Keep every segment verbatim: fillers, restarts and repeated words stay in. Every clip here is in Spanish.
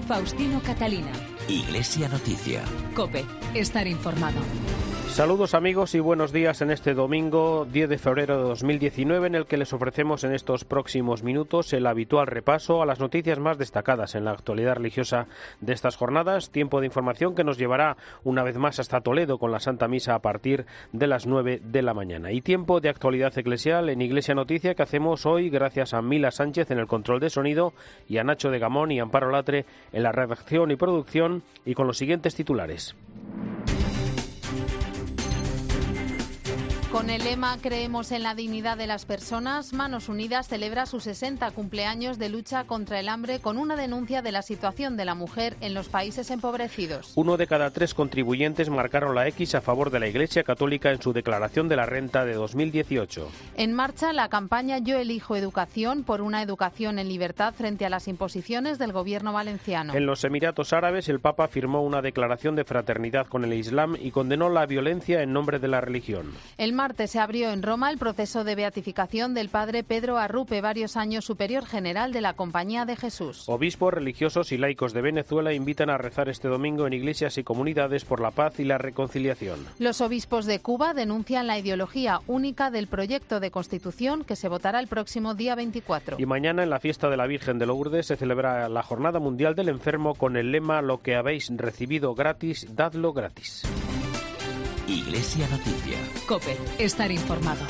Faustino Catalina. Iglesia Noticia. COPE. Estar informado. Saludos amigos y buenos días en este domingo diez de febrero de dos mil diecinueve, en el que les ofrecemos en estos próximos minutos el habitual repaso a las noticias más destacadas en la actualidad religiosa de estas jornadas. Tiempo de información que nos llevará una vez más hasta Toledo con la Santa Misa a partir de las nueve de la mañana. Y tiempo de actualidad eclesial en Iglesia Noticia que hacemos hoy gracias a Mila Sánchez en el control de sonido y a Nacho de Gamón y Amparo Latre en la redacción y producción, y con los siguientes titulares. Con el lema Creemos en la dignidad de las personas, Manos Unidas celebra su sesenta cumpleaños de lucha contra el hambre con una denuncia de la situación de la mujer en los países empobrecidos. Uno de cada tres contribuyentes marcaron la X a favor de la Iglesia Católica en su declaración de la renta de dos mil dieciocho. En marcha la campaña Yo elijo educación por una educación en libertad frente a las imposiciones del gobierno valenciano. En los Emiratos Árabes el Papa firmó una declaración de fraternidad con el Islam y condenó la violencia en nombre de la religión. El martes se abrió en Roma el proceso de beatificación del padre Pedro Arrupe, varios años superior general de la Compañía de Jesús. Obispos, religiosos y laicos de Venezuela invitan a rezar este domingo en iglesias y comunidades por la paz y la reconciliación. Los obispos de Cuba denuncian la ideología única del proyecto de constitución que se votará el próximo día veinticuatro. Y mañana en la fiesta de la Virgen de Lourdes se celebra la Jornada Mundial del Enfermo con el lema Lo que habéis recibido gratis, dadlo gratis. Iglesia Noticia. COPE. Estar informado.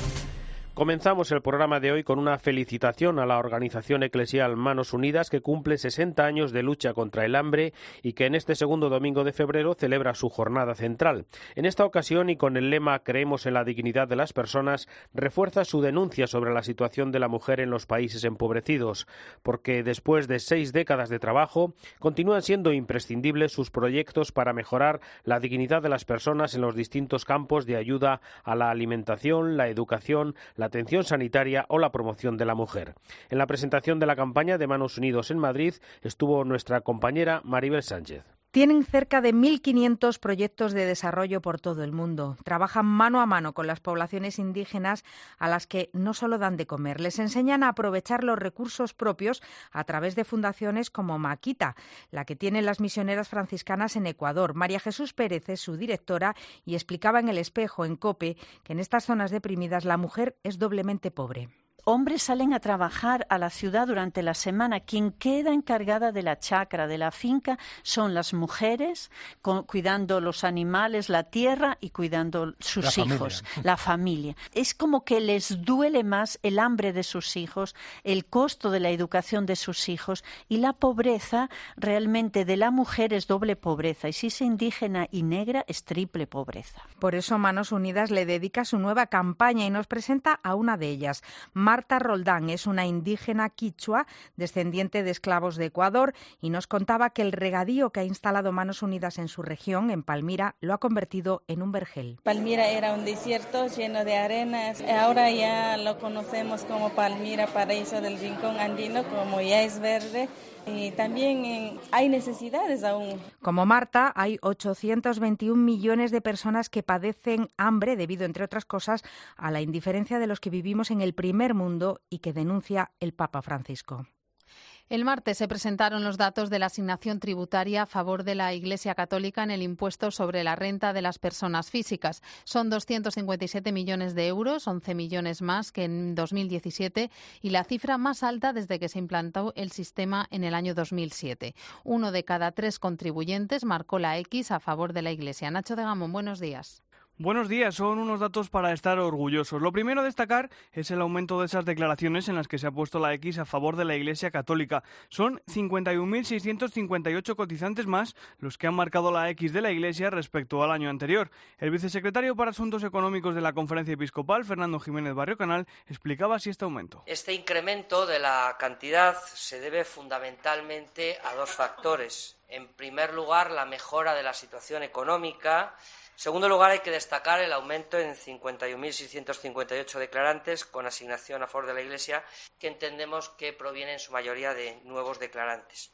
Comenzamos el programa de hoy con una felicitación a la organización eclesial Manos Unidas, que cumple sesenta años de lucha contra el hambre y que en este segundo domingo de febrero celebra su jornada central. En esta ocasión, y con el lema Creemos en la dignidad de las personas, refuerza su denuncia sobre la situación de la mujer en los países empobrecidos, porque después de seis décadas de trabajo, continúan siendo imprescindibles sus proyectos para mejorar la dignidad de las personas en los distintos campos de ayuda a la alimentación, la educación, la atención sanitaria o la promoción de la mujer. En la presentación de la campaña de Manos Unidas en Madrid estuvo nuestra compañera Maribel Sánchez. Tienen cerca de mil quinientos proyectos de desarrollo por todo el mundo. Trabajan mano a mano con las poblaciones indígenas a las que no solo dan de comer, les enseñan a aprovechar los recursos propios a través de fundaciones como Maquita, la que tienen las misioneras franciscanas en Ecuador. María Jesús Pérez es su directora y explicaba en El Espejo, en COPE, que en estas zonas deprimidas la mujer es doblemente pobre. Hombres salen a trabajar a la ciudad durante la semana. Quien queda encargada de la chacra, de la finca, son las mujeres, con, cuidando los animales, la tierra y cuidando sus la hijos, familia. la familia. Es como que les duele más el hambre de sus hijos, el costo de la educación de sus hijos, y la pobreza realmente de la mujer es doble pobreza, y si es indígena y negra es triple pobreza. Por eso Manos Unidas le dedica su nueva campaña y nos presenta a una de ellas. Marta Roldán es una indígena quichua, descendiente de esclavos de Ecuador, y nos contaba que el regadío que ha instalado Manos Unidas en su región, en Palmira, lo ha convertido en un vergel. Palmira era un desierto lleno de arenas. Ahora ya lo conocemos como Palmira, paraíso del rincón andino, como ya es verde. Y también eh, hay necesidades aún. Como Marta, hay ochocientos veintiún millones de personas que padecen hambre debido, entre otras cosas, a la indiferencia de los que vivimos en el primer mundo y que denuncia el Papa Francisco. El martes se presentaron los datos de la asignación tributaria a favor de la Iglesia Católica en el impuesto sobre la renta de las personas físicas. Son doscientos cincuenta y siete millones de euros, once millones más que en dos mil diecisiete y la cifra más alta desde que se implantó el sistema en el año dos mil siete. Uno de cada tres contribuyentes marcó la X a favor de la Iglesia. Nacho de Gamón, buenos días. Buenos días, son unos datos para estar orgullosos. Lo primero a destacar es el aumento de esas declaraciones en las que se ha puesto la X a favor de la Iglesia Católica. Son cincuenta y un mil seiscientos cincuenta y ocho cotizantes más los que han marcado la X de la Iglesia respecto al año anterior. El vicesecretario para Asuntos Económicos de la Conferencia Episcopal, Fernando Jiménez Barrio Canal, explicaba así este aumento. Este incremento de la cantidad se debe fundamentalmente a dos factores. En primer lugar, la mejora de la situación económica. En segundo lugar, hay que destacar el aumento en cincuenta y un mil seiscientos cincuenta y ocho declarantes con asignación a favor de la Iglesia, que entendemos que provienen en su mayoría de nuevos declarantes.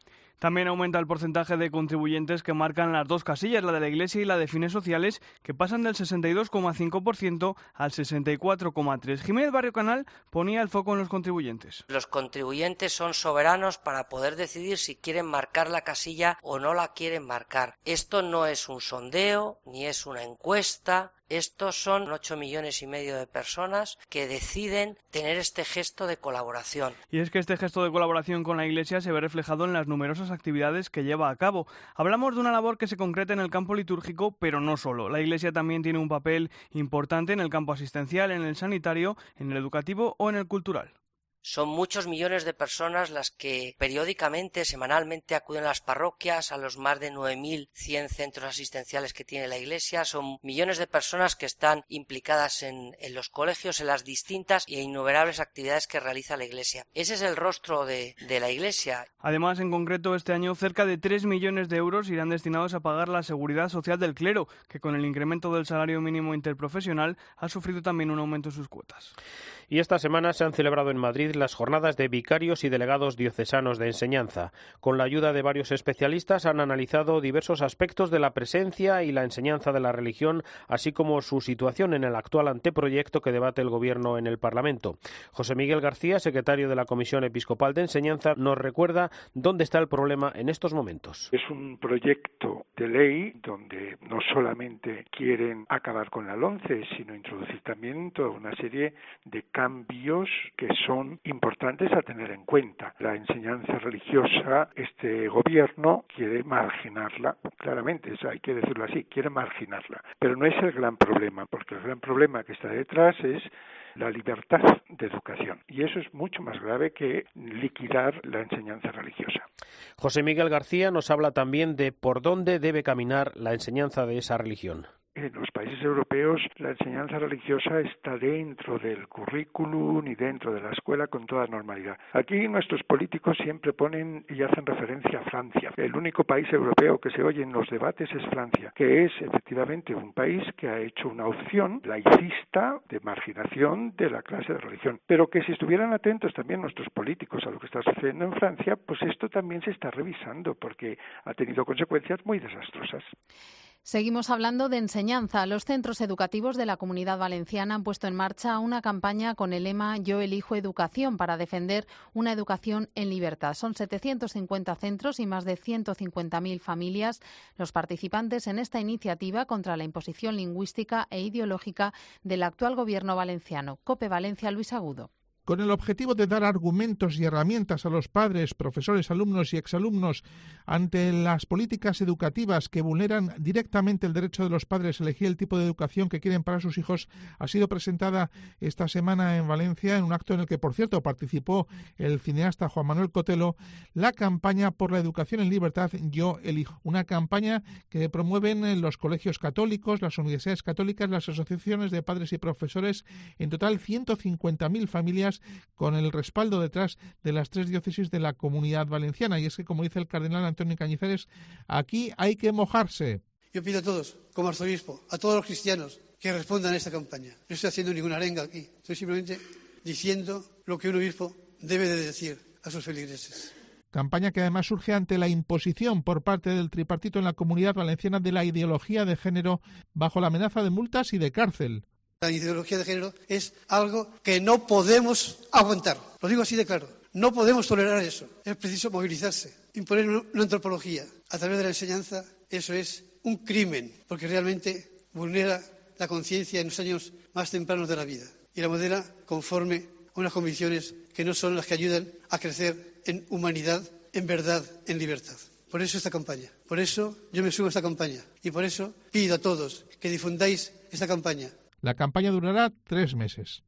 También aumenta el porcentaje de contribuyentes que marcan las dos casillas, la de la Iglesia y la de fines sociales, que pasan del sesenta y dos coma cinco por ciento al sesenta y cuatro coma tres por ciento. Jiménez Barrio Canal ponía el foco en los contribuyentes. Los contribuyentes son soberanos para poder decidir si quieren marcar la casilla o no la quieren marcar. Esto no es un sondeo, ni es una encuesta. Estos son ocho millones y medio de personas que deciden tener este gesto de colaboración. Y es que este gesto de colaboración con la Iglesia se ve reflejado en las numerosas actividades que lleva a cabo. Hablamos de una labor que se concreta en el campo litúrgico, pero no solo. La Iglesia también tiene un papel importante en el campo asistencial, en el sanitario, en el educativo o en el cultural. Son muchos millones de personas las que periódicamente, semanalmente acuden a las parroquias, a los más de nueve mil cien centros asistenciales que tiene la Iglesia. Son millones de personas que están implicadas en, en los colegios, en las distintas e innumerables actividades que realiza la Iglesia. Ese es el rostro de, de la Iglesia. Además, en concreto, este año cerca de tres millones de euros irán destinados a pagar la seguridad social del clero, que con el incremento del salario mínimo interprofesional ha sufrido también un aumento en sus cuotas. Y esta semana se han celebrado en Madrid las jornadas de vicarios y delegados diocesanos de enseñanza. Con la ayuda de varios especialistas han analizado diversos aspectos de la presencia y la enseñanza de la religión, así como su situación en el actual anteproyecto que debate el Gobierno en el Parlamento. José Miguel García, secretario de la Comisión Episcopal de Enseñanza, nos recuerda dónde está el problema en estos momentos. Es un proyecto de ley donde no solamente quieren acabar con la LOMCE, sino introducir también toda una serie de cambios que son importantes a tener en cuenta. La enseñanza religiosa, este gobierno quiere marginarla, claramente, eso hay que decirlo así, quiere marginarla. Pero no es el gran problema, porque el gran problema que está detrás es la libertad de educación. Y eso es mucho más grave que liquidar la enseñanza religiosa. José Miguel García nos habla también de por dónde debe caminar la enseñanza de esa religión. En los países europeos la enseñanza religiosa está dentro del currículum y dentro de la escuela con toda normalidad. Aquí nuestros políticos siempre ponen y hacen referencia a Francia. El único país europeo que se oye en los debates es Francia, que es efectivamente un país que ha hecho una opción laicista de marginación de la clase de religión. Pero que si estuvieran atentos también nuestros políticos a lo que está sucediendo en Francia, pues esto también se está revisando porque ha tenido consecuencias muy desastrosas. Seguimos hablando de enseñanza. Los centros educativos de la Comunidad Valenciana han puesto en marcha una campaña con el lema Yo elijo educación para defender una educación en libertad. Son setecientos cincuenta centros y más de ciento cincuenta mil familias los participantes en esta iniciativa contra la imposición lingüística e ideológica del actual gobierno valenciano. COPE Valencia, Luis Agudo. Con el objetivo de dar argumentos y herramientas a los padres, profesores, alumnos y exalumnos ante las políticas educativas que vulneran directamente el derecho de los padres a elegir el tipo de educación que quieren para sus hijos, ha sido presentada esta semana en Valencia, en un acto en el que, por cierto, participó el cineasta Juan Manuel Cotelo, la campaña por la educación en libertad Yo elijo. Una campaña que promueven los colegios católicos, las universidades católicas, las asociaciones de padres y profesores, en total ciento cincuenta mil familias, con el respaldo detrás de las tres diócesis de la Comunidad Valenciana. Y es que, como dice el cardenal Antonio Cañizares, aquí hay que mojarse. Yo pido a todos, como arzobispo, a todos los cristianos, que respondan a esta campaña. No estoy haciendo ninguna arenga aquí, estoy simplemente diciendo lo que un obispo debe de decir a sus feligreses. Campaña que además surge ante la imposición por parte del tripartito en la Comunidad Valenciana de la ideología de género, bajo la amenaza de multas y de cárcel. La ideología de género es algo que no podemos aguantar. Lo digo así de claro. No podemos tolerar eso. Es preciso movilizarse, imponer una antropología a través de la enseñanza. Eso es un crimen, porque realmente vulnera la conciencia en los años más tempranos de la vida y la modela conforme a unas convicciones que no son las que ayudan a crecer en humanidad, en verdad, en libertad. Por eso esta campaña. Por eso yo me sumo a esta campaña. Y por eso pido a todos que difundáis esta campaña. La campaña durará tres meses.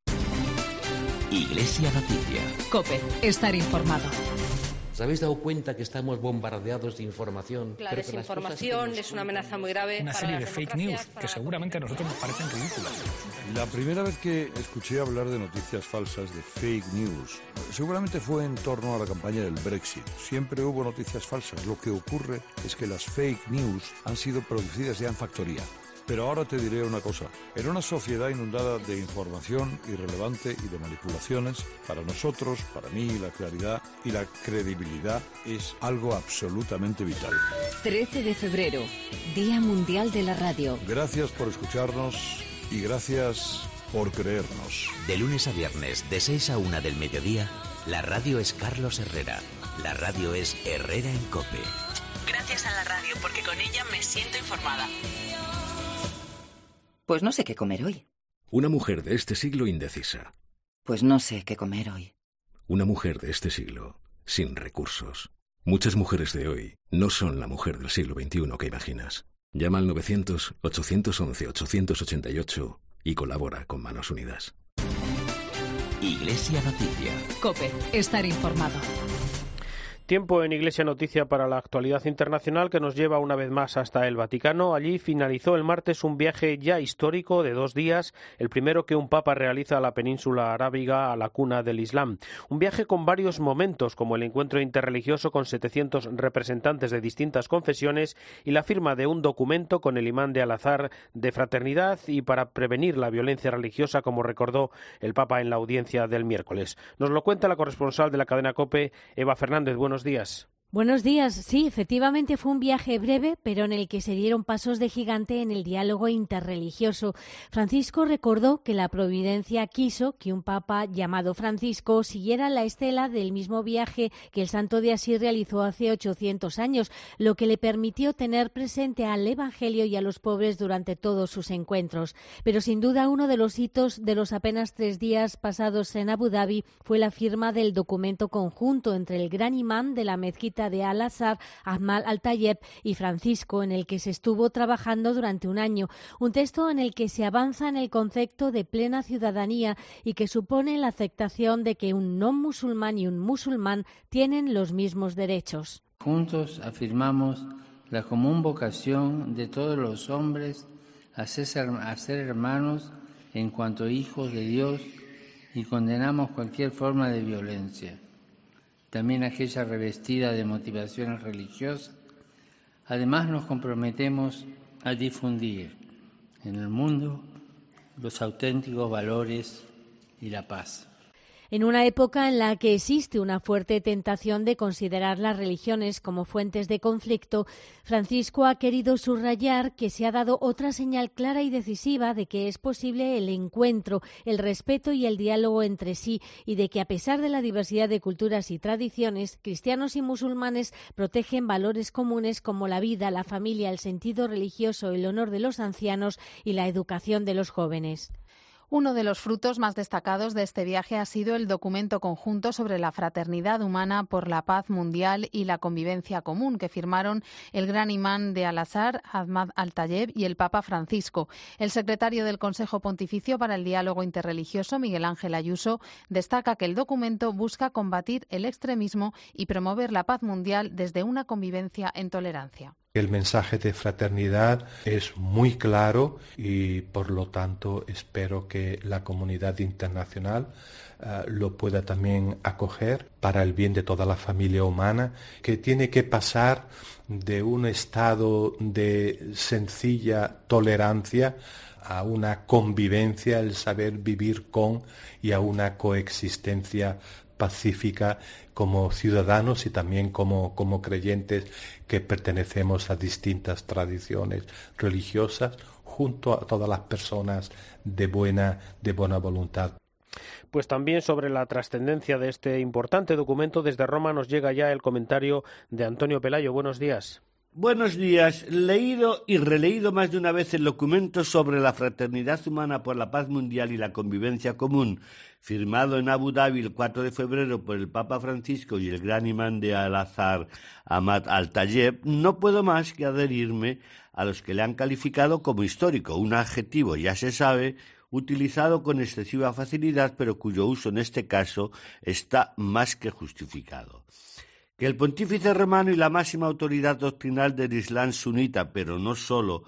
Iglesia Noticia. COPE. Estar informado. ¿Os habéis dado cuenta que estamos bombardeados de información? La desinformación es una amenaza muy grave. Una serie de fake news que seguramente a nosotros nos parecen ridículas. La primera vez que escuché hablar de noticias falsas, de fake news, seguramente fue en torno a la campaña del Brexit. Siempre hubo noticias falsas. Lo que ocurre es que las fake news han sido producidas ya en factoría. Pero ahora te diré una cosa. En una sociedad inundada de información irrelevante y de manipulaciones, para nosotros, para mí, la claridad y la credibilidad es algo absolutamente vital. trece de febrero, Día Mundial de la Radio. Gracias por escucharnos y gracias por creernos. De lunes a viernes, de seis a una del mediodía, la radio es Carlos Herrera. La radio es Herrera en COPE. Gracias a la radio, porque con ella me siento informada. Pues no sé qué comer hoy. Una mujer de este siglo indecisa. Pues no sé qué comer hoy. Una mujer de este siglo sin recursos. Muchas mujeres de hoy no son la mujer del siglo veintiuno que imaginas. Llama al novecientos, ochocientos once, ochocientos ochenta y ocho y colabora con Manos Unidas. Iglesia Noticia. COPE. Estar informado. Tiempo en Iglesia Noticia para la actualidad internacional que nos lleva una vez más hasta el Vaticano. Allí finalizó el martes un viaje ya histórico de dos días, el primero que un papa realiza a la península arábiga, a la cuna del Islam. Un viaje con varios momentos, como el encuentro interreligioso con setecientos representantes de distintas confesiones y la firma de un documento con el imán de Al-Azhar de fraternidad y para prevenir la violencia religiosa, como recordó el papa en la audiencia del miércoles. Nos lo cuenta la corresponsal de la cadena COPE, Eva Fernández. Buenos días. Buenos días. Sí, efectivamente fue un viaje breve, pero en el que se dieron pasos de gigante en el diálogo interreligioso. Francisco recordó que la providencia quiso que un papa llamado Francisco siguiera la estela del mismo viaje que el santo de Asís realizó hace ochocientos años, lo que le permitió tener presente al Evangelio y a los pobres durante todos sus encuentros. Pero sin duda uno de los hitos de los apenas tres días pasados en Abu Dhabi fue la firma del documento conjunto entre el gran imán de la mezquita de Al-Azhar, Ahmad Al-Tayeb, y Francisco, en el que se estuvo trabajando durante un año. Un texto en el que se avanza en el concepto de plena ciudadanía y que supone la aceptación de que un no musulmán y un musulmán tienen los mismos derechos. Juntos afirmamos la común vocación de todos los hombres a ser, a ser hermanos en cuanto hijos de Dios y condenamos cualquier forma de violencia, también aquella revestida de motivaciones religiosas. Además, nos comprometemos a difundir en el mundo los auténticos valores y la paz. En una época en la que existe una fuerte tentación de considerar las religiones como fuentes de conflicto, Francisco ha querido subrayar que se ha dado otra señal clara y decisiva de que es posible el encuentro, el respeto y el diálogo entre sí, y de que a pesar de la diversidad de culturas y tradiciones, cristianos y musulmanes protegen valores comunes como la vida, la familia, el sentido religioso, el honor de los ancianos y la educación de los jóvenes. Uno de los frutos más destacados de este viaje ha sido el documento conjunto sobre la fraternidad humana por la paz mundial y la convivencia común que firmaron el gran imán de Al-Azhar, Ahmad Al-Tayeb, y el Papa Francisco. El secretario del Consejo Pontificio para el Diálogo Interreligioso, Miguel Ángel Ayuso, destaca que el documento busca combatir el extremismo y promover la paz mundial desde una convivencia en tolerancia. El mensaje de fraternidad es muy claro y, por lo tanto, espero que la comunidad internacional uh, lo pueda también acoger para el bien de toda la familia humana, que tiene que pasar de un estado de sencilla tolerancia a una convivencia, el saber vivir con, y a una coexistencia pacífica como ciudadanos y también como, como creyentes que pertenecemos a distintas tradiciones religiosas, junto a todas las personas de buena, de buena voluntad. Pues también sobre la trascendencia de este importante documento, desde Roma nos llega ya el comentario de Antonio Pelayo. Buenos días. Buenos días. Leído y releído más de una vez el documento sobre la fraternidad humana por la paz mundial y la convivencia común, firmado en Abu Dhabi el cuatro de febrero por el Papa Francisco y el gran imán de Al-Azhar, Ahmad Al-Tayeb, no puedo más que adherirme a los que le han calificado como histórico, un adjetivo, ya se sabe, utilizado con excesiva facilidad, pero cuyo uso en este caso está más que justificado. Que el pontífice romano y la máxima autoridad doctrinal del Islam sunita, pero no solo,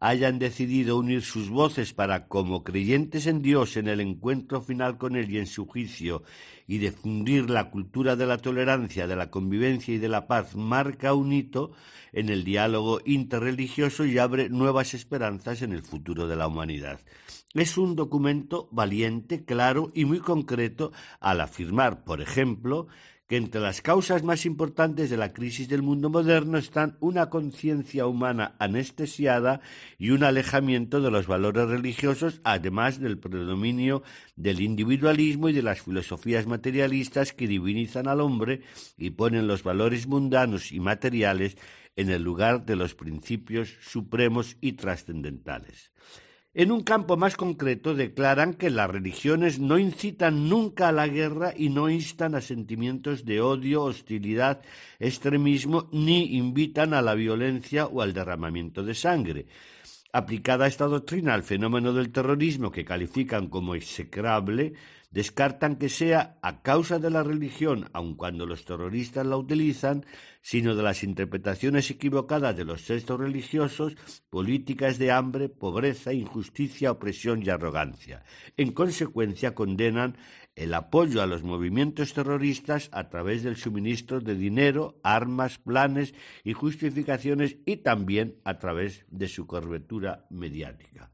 hayan decidido unir sus voces para, como creyentes en Dios, en el encuentro final con Él y en su juicio, y difundir la cultura de la tolerancia, de la convivencia y de la paz, marca un hito en el diálogo interreligioso y abre nuevas esperanzas en el futuro de la humanidad. Es un documento valiente, claro y muy concreto al afirmar, por ejemplo, que entre las causas más importantes de la crisis del mundo moderno están una conciencia humana anestesiada y un alejamiento de los valores religiosos, además del predominio del individualismo y de las filosofías materialistas que divinizan al hombre y ponen los valores mundanos y materiales en el lugar de los principios supremos y trascendentales. En un campo más concreto declaran que las religiones no incitan nunca a la guerra y no instan a sentimientos de odio, hostilidad, extremismo, ni invitan a la violencia o al derramamiento de sangre. Aplicada esta doctrina al fenómeno del terrorismo, que califican como execrable, descartan que sea a causa de la religión, aun cuando los terroristas la utilizan, sino de las interpretaciones equivocadas de los textos religiosos, políticas de hambre, pobreza, injusticia, opresión y arrogancia. En consecuencia, condenan el apoyo a los movimientos terroristas a través del suministro de dinero, armas, planes y justificaciones, y también a través de su cobertura mediática.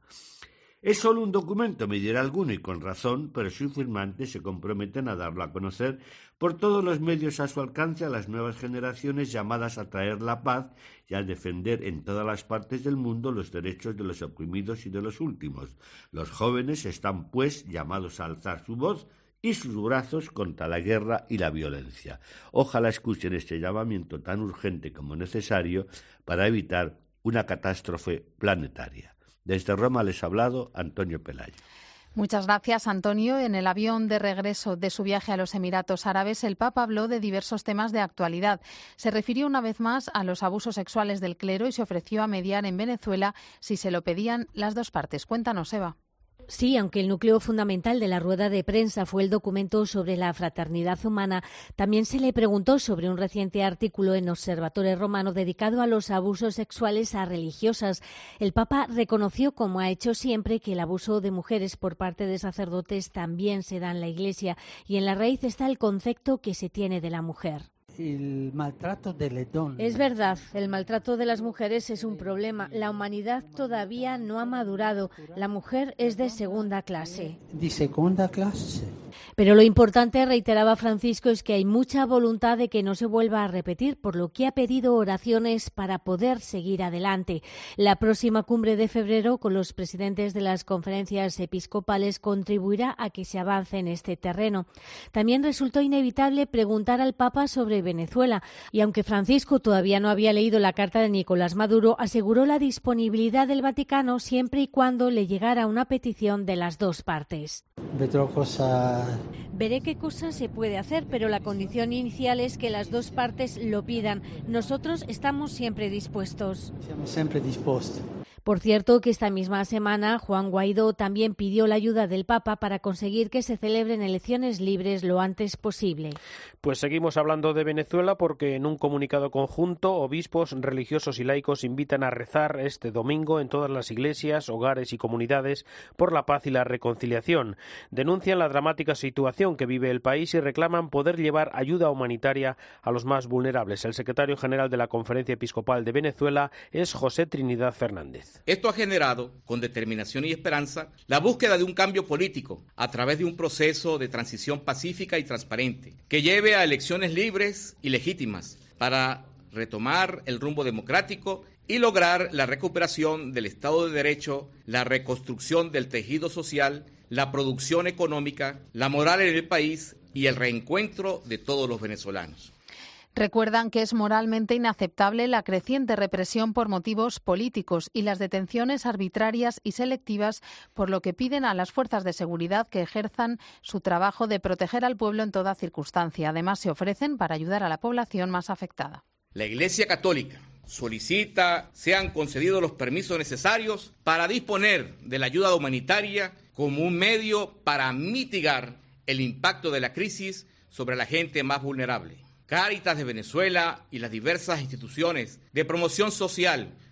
Es solo un documento, me dirá alguno, y con razón, pero sus firmantes se comprometen a darlo a conocer por todos los medios a su alcance a las nuevas generaciones llamadas a traer la paz y a defender en todas las partes del mundo los derechos de los oprimidos y de los últimos. Los jóvenes están, pues, llamados a alzar su voz y sus brazos contra la guerra y la violencia. Ojalá escuchen este llamamiento tan urgente como necesario para evitar una catástrofe planetaria. Desde Roma les ha hablado Antonio Pelayo. Muchas gracias, Antonio. En el avión de regreso de su viaje a los Emiratos Árabes, el Papa habló de diversos temas de actualidad. Se refirió una vez más a los abusos sexuales del clero y se ofreció a mediar en Venezuela si se lo pedían las dos partes. Cuéntanos, Eva. Sí, aunque el núcleo fundamental de la rueda de prensa fue el documento sobre la fraternidad humana, también se le preguntó sobre un reciente artículo en Observatore Romano dedicado a los abusos sexuales a religiosas. El Papa reconoció, como ha hecho siempre, que el abuso de mujeres por parte de sacerdotes también se da en la Iglesia y en la raíz está el concepto que se tiene de la mujer. El maltrato de las donne. Es verdad, el maltrato de las mujeres es un problema. La humanidad todavía no ha madurado. La mujer es de segunda clase. De segunda clase. Pero lo importante, reiteraba Francisco, es que hay mucha voluntad de que no se vuelva a repetir, por lo que ha pedido oraciones para poder seguir adelante. La próxima cumbre de febrero, con los presidentes de las conferencias episcopales, contribuirá a que se avance en este terreno. También resultó inevitable preguntar al Papa sobre Venezuela, y aunque Francisco todavía no había leído la carta de Nicolás Maduro, aseguró la disponibilidad del Vaticano siempre y cuando le llegara una petición de las dos partes. Veré qué cosa se puede hacer, pero la condición inicial es que las dos partes lo pidan. Nosotros estamos siempre dispuestos. Estamos siempre dispuestos. Por cierto, que esta misma semana Juan Guaidó también pidió la ayuda del Papa para conseguir que se celebren elecciones libres lo antes posible. Pues seguimos hablando de Venezuela porque en un comunicado conjunto, obispos, religiosos y laicos invitan a rezar este domingo en todas las iglesias, hogares y comunidades por la paz y la reconciliación. Denuncian la dramática situación que vive el país y reclaman poder llevar ayuda humanitaria a los más vulnerables. El secretario general de la Conferencia Episcopal de Venezuela es José Trinidad Fernández. Esto ha generado, con determinación y esperanza, la búsqueda de un cambio político a través de un proceso de transición pacífica y transparente que lleve a elecciones libres y legítimas para retomar el rumbo democrático y lograr la recuperación del Estado de Derecho, la reconstrucción del tejido social, la producción económica, la moral en el país y el reencuentro de todos los venezolanos. Recuerdan que es moralmente inaceptable la creciente represión por motivos políticos y las detenciones arbitrarias y selectivas, por lo que piden a las fuerzas de seguridad que ejerzan su trabajo de proteger al pueblo en toda circunstancia. Además, se ofrecen para ayudar a la población más afectada. La Iglesia Católica solicita sean concedidos los permisos necesarios para disponer de la ayuda humanitaria como un medio para mitigar el impacto de la crisis sobre la gente más vulnerable. Cáritas de Venezuela y las diversas instituciones de promoción social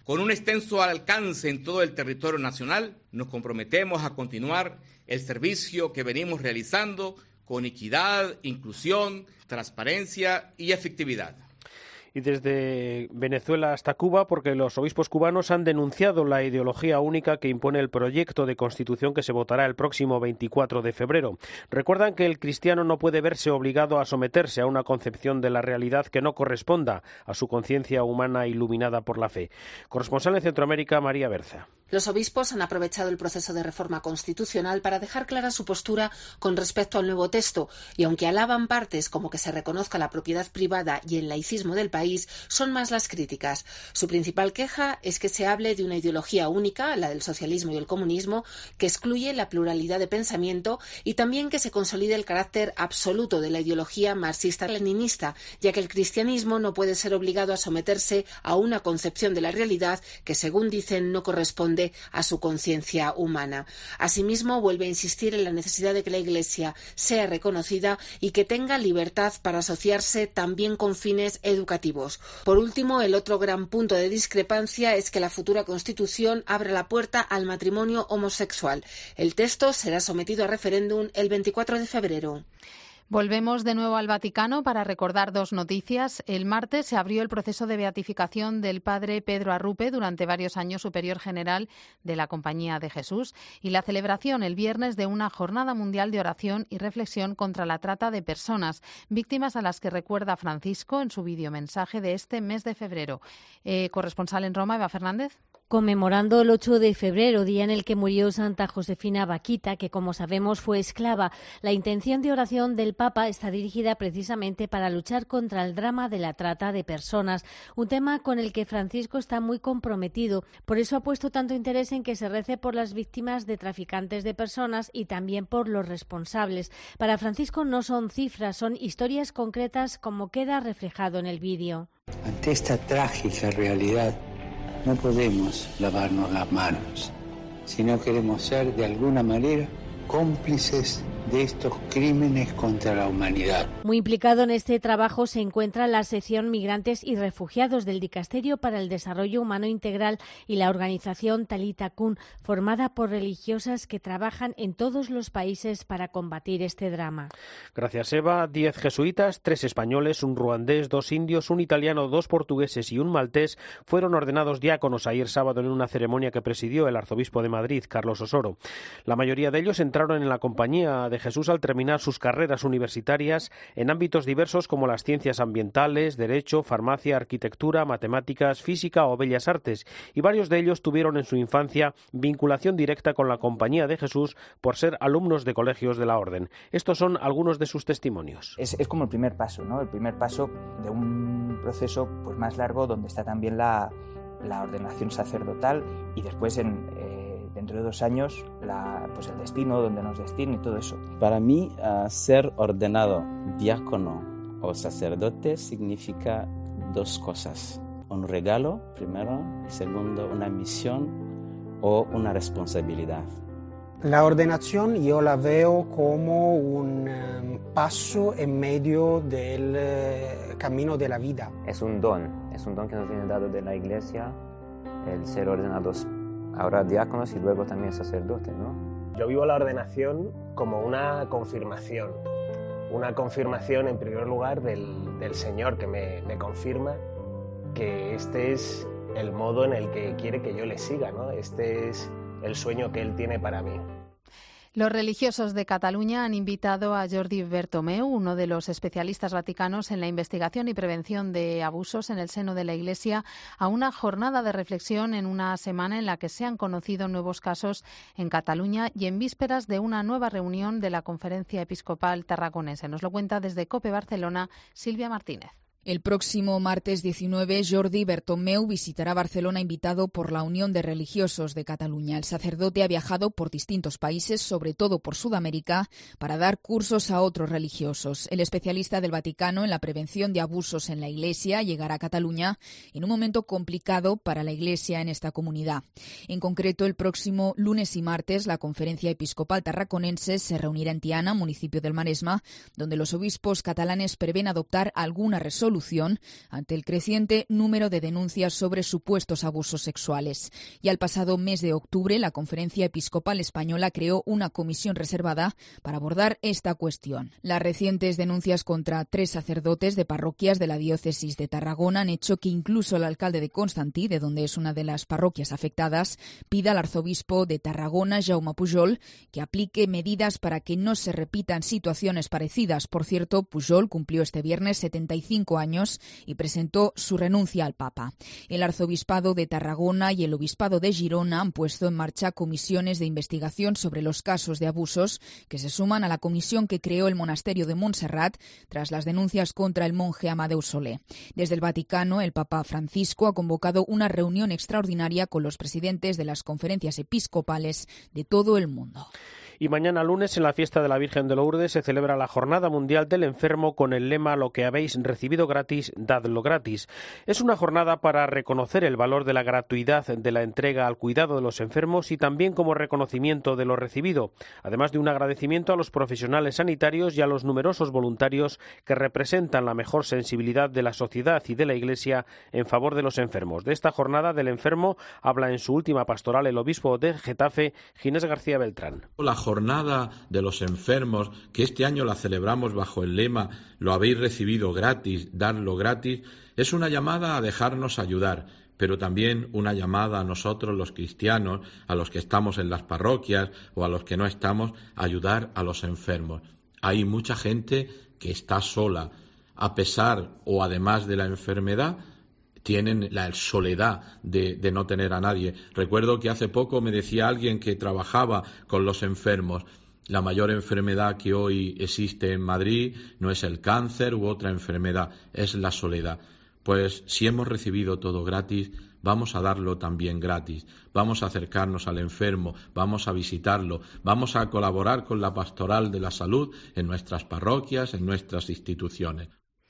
con un extenso alcance en todo el territorio nacional, nos comprometemos a continuar el servicio que venimos realizando con equidad, inclusión, transparencia y efectividad. Y desde Venezuela hasta Cuba, porque los obispos cubanos han denunciado la ideología única que impone el proyecto de constitución que se votará el próximo veinticuatro de febrero. Recuerdan que el cristiano no puede verse obligado a someterse a una concepción de la realidad que no corresponda a su conciencia humana iluminada por la fe. Corresponsal en Centroamérica, María Berza. Los obispos han aprovechado el proceso de reforma constitucional para dejar clara su postura con respecto al nuevo texto, y aunque alaban partes como que se reconozca la propiedad privada y el laicismo del país, son más las críticas. Su principal queja es que se hable de una ideología única, la del socialismo y el comunismo, que excluye la pluralidad de pensamiento, y también que se consolide el carácter absoluto de la ideología marxista-leninista, ya que el cristianismo no puede ser obligado a someterse a una concepción de la realidad que, según dicen, no corresponde a su conciencia humana. Asimismo, vuelve a insistir en la necesidad de que la Iglesia sea reconocida y que tenga libertad para asociarse también con fines educativos. Por último, el otro gran punto de discrepancia es que la futura Constitución abre la puerta al matrimonio homosexual. El texto será sometido a referéndum el veinticuatro de febrero. Volvemos de nuevo al Vaticano para recordar dos noticias. El martes se abrió el proceso de beatificación del padre Pedro Arrupe, durante varios años superior general de la Compañía de Jesús, y la celebración el viernes de una jornada mundial de oración y reflexión contra la trata de personas, víctimas a las que recuerda Francisco en su videomensaje de este mes de febrero. Eh, corresponsal en Roma, Eva Fernández. Conmemorando el ocho de febrero, día en el que murió Santa Josefina Baquita, que como sabemos fue esclava, la intención de oración del Papa está dirigida precisamente para luchar contra el drama de la trata de personas, un tema con el que Francisco está muy comprometido. Por eso ha puesto tanto interés en que se rece por las víctimas de traficantes de personas y también por los responsables. Para Francisco no son cifras, son historias concretas, como queda reflejado en el vídeo. Ante esta trágica realidad, no podemos lavarnos las manos, si no queremos ser de alguna manera cómplices de estos crímenes contra la humanidad. Muy implicado en este trabajo se encuentra la sección Migrantes y Refugiados del Dicasterio para el Desarrollo Humano Integral y la organización Talita Kun, formada por religiosas que trabajan en todos los países para combatir este drama. Gracias, Eva. Diez jesuitas, tres españoles, un ruandés, dos indios, un italiano, dos portugueses y un maltés fueron ordenados diáconos ayer sábado en una ceremonia que presidió el arzobispo de Madrid, Carlos Osoro. La mayoría de ellos entraron en la Compañía de Jesús al terminar sus carreras universitarias en ámbitos diversos como las ciencias ambientales, derecho, farmacia, arquitectura, matemáticas, física o bellas artes, y varios de ellos tuvieron en su infancia vinculación directa con la Compañía de Jesús por ser alumnos de colegios de la Orden. Estos son algunos de sus testimonios. Es, es como el primer paso, ¿no? El primer paso de un proceso pues más largo, donde está también la, la ordenación sacerdotal, y después en eh, dentro de dos años, la, pues el destino, donde nos destine y todo eso. Para mí, uh, ser ordenado diácono o sacerdote significa dos cosas. Un regalo, primero, y segundo, una misión o una responsabilidad. La ordenación yo la veo como un um, paso en medio del uh, camino de la vida. Es un don, es un don que nos viene dado de la Iglesia, el ser ordenados ahora diáconos y luego también sacerdote, ¿no? Yo vivo la ordenación como una confirmación, una confirmación en primer lugar del, del Señor, que me, me confirma que este es el modo en el que quiere que yo le siga, ¿no? Este es el sueño que Él tiene para mí. Los religiosos de Cataluña han invitado a Jordi Bertomeu, uno de los especialistas vaticanos en la investigación y prevención de abusos en el seno de la Iglesia, a una jornada de reflexión en una semana en la que se han conocido nuevos casos en Cataluña y en vísperas de una nueva reunión de la Conferencia Episcopal Tarraconense. Nos lo cuenta desde COPE Barcelona Silvia Martínez. El próximo martes diecinueve, Jordi Bertomeu visitará Barcelona invitado por la Unión de Religiosos de Cataluña. El sacerdote ha viajado por distintos países, sobre todo por Sudamérica, para dar cursos a otros religiosos. El especialista del Vaticano en la prevención de abusos en la Iglesia llegará a Cataluña en un momento complicado para la Iglesia en esta comunidad. En concreto, el próximo lunes y martes, la Conferencia Episcopal Tarraconense se reunirá en Tiana, municipio del Maresma, donde los obispos catalanes prevén adoptar alguna resolución solución ante el creciente número de denuncias sobre supuestos abusos sexuales. Y al pasado mes de octubre, la Conferencia Episcopal Española creó una comisión reservada para abordar esta cuestión. Las recientes denuncias contra tres sacerdotes de parroquias de la diócesis de Tarragona han hecho que incluso el alcalde de Constantí, de donde es una de las parroquias afectadas, pida al arzobispo de Tarragona, Jaume Pujol, que aplique medidas para que no se repitan situaciones parecidas. Por cierto, Pujol cumplió este viernes setenta y cinco años y presentó su renuncia al Papa. El arzobispado de Tarragona y el obispado de Girona han puesto en marcha comisiones de investigación sobre los casos de abusos que se suman a la comisión que creó el monasterio de Montserrat tras las denuncias contra el monje Amadeu Solé. Desde el Vaticano, el Papa Francisco ha convocado una reunión extraordinaria con los presidentes de las conferencias episcopales de todo el mundo. Y mañana lunes, en la fiesta de la Virgen de Lourdes, se celebra la Jornada Mundial del Enfermo con el lema «Lo que habéis recibido gratis, dadlo gratis». Es una jornada para reconocer el valor de la gratuidad de la entrega al cuidado de los enfermos y también como reconocimiento de lo recibido, además de un agradecimiento a los profesionales sanitarios y a los numerosos voluntarios que representan la mejor sensibilidad de la sociedad y de la Iglesia en favor de los enfermos. De esta Jornada del Enfermo habla en su última pastoral el obispo de Getafe, Ginés García Beltrán. La Jornada de los Enfermos, que este año la celebramos bajo el lema «Lo habéis recibido gratis, dadlo gratis», es una llamada a dejarnos ayudar, pero también una llamada a nosotros los cristianos, a los que estamos en las parroquias o a los que no estamos, a ayudar a los enfermos. Hay mucha gente que está sola, a pesar o además de la enfermedad, tienen la soledad de, de no tener a nadie. Recuerdo que hace poco me decía alguien que trabajaba con los enfermos: la mayor enfermedad que hoy existe en Madrid no es el cáncer u otra enfermedad, es la soledad. Pues si hemos recibido todo gratis, vamos a darlo también gratis. Vamos a acercarnos al enfermo, vamos a visitarlo, vamos a colaborar con la pastoral de la salud en nuestras parroquias, en nuestras instituciones.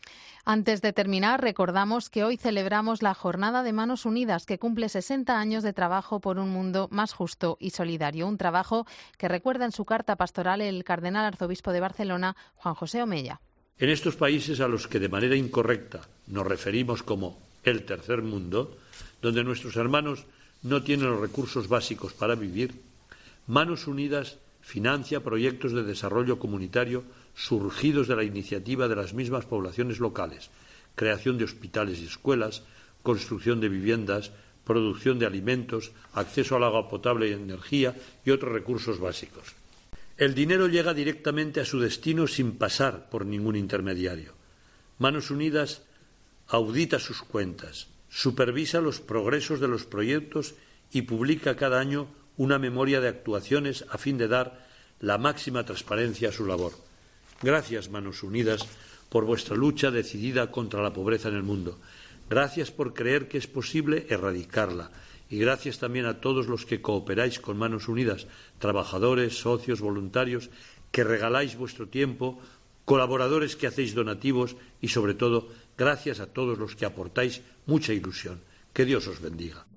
Antes de terminar, recordamos que hoy celebramos la Jornada de Manos Unidas, que cumple sesenta años de trabajo por un mundo más justo y solidario. Un trabajo que recuerda en su carta pastoral el cardenal arzobispo de Barcelona, Juan José Omella. En estos países a los que de manera incorrecta nos referimos como el tercer mundo, donde nuestros hermanos no tienen los recursos básicos para vivir, Manos Unidas financia proyectos de desarrollo comunitario surgidos de la iniciativa de las mismas poblaciones locales, creación de hospitales y escuelas, construcción de viviendas, producción de alimentos, acceso al agua potable y energía y otros recursos básicos. El dinero llega directamente a su destino sin pasar por ningún intermediario. Manos Unidas audita sus cuentas, supervisa los progresos de los proyectos y publica cada año una memoria de actuaciones a fin de dar la máxima transparencia a su labor. Gracias, Manos Unidas, por vuestra lucha decidida contra la pobreza en el mundo. Gracias por creer que es posible erradicarla. Y gracias también a todos los que cooperáis con Manos Unidas, trabajadores, socios, voluntarios, que regaláis vuestro tiempo, colaboradores que hacéis donativos y, sobre todo, gracias a todos los que aportáis mucha ilusión. Que Dios os bendiga.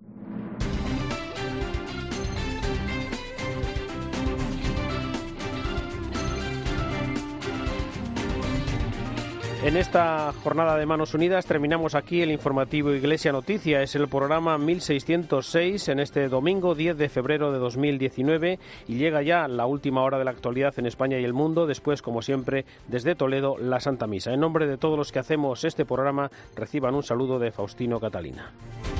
En esta jornada de Manos Unidas terminamos aquí el informativo Iglesia Noticia. Es el programa mil seiscientos seis en este domingo diez de febrero de dos mil diecinueve y llega ya la última hora de la actualidad en España y el mundo. Después, como siempre, desde Toledo, la Santa Misa. En nombre de todos los que hacemos este programa, reciban un saludo de Faustino Catalina.